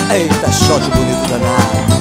Eita, shot bonito danado.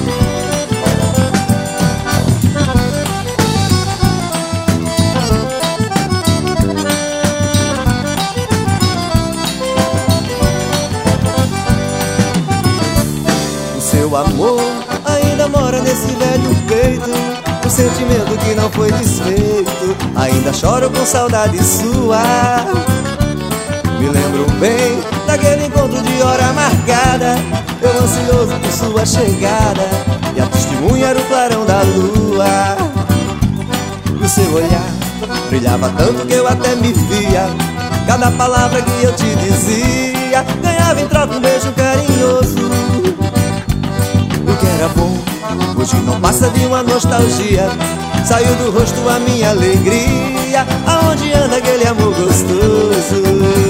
O seu amor ainda mora nesse velho peito, o sentimento que não foi desfeito. Ainda choro com saudade sua. Me lembro bem daquele encontro de hora marcada, eu ansioso por sua chegada, e a testemunha era o clarão da lua. E o seu olhar brilhava tanto que eu até me via. Cada palavra que eu te dizia ganhava em troca um beijo carinhoso. O que era bom hoje não passa de uma nostalgia. Saiu do rosto a minha alegria. Aonde anda aquele amor gostoso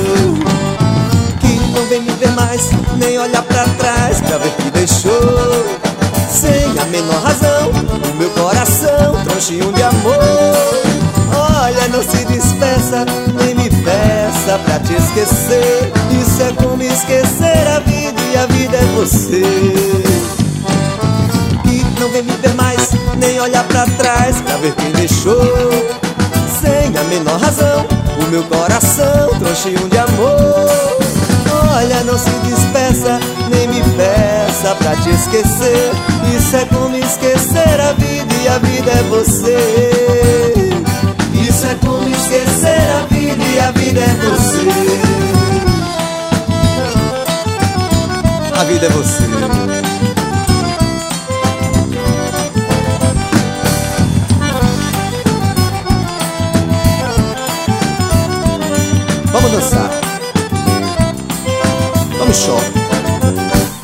que não vem me ver mais, nem olhar pra trás pra ver que deixou sem a menor razão o meu coração tronchinho de amor. Olha, não se despeça, nem me peça pra te esquecer. Isso é como esquecer a vida, e a vida é você. Não vem me ver mais, nem olhar pra trás pra ver quem deixou sem a menor razão o meu coração tronchinho de amor. Olha, não se despeça, nem me peça pra te esquecer. Isso é como esquecer a vida, e a vida é você. Isso é como esquecer a vida, e a vida é você. A vida é você. Vamos dançar. Vamos chorar.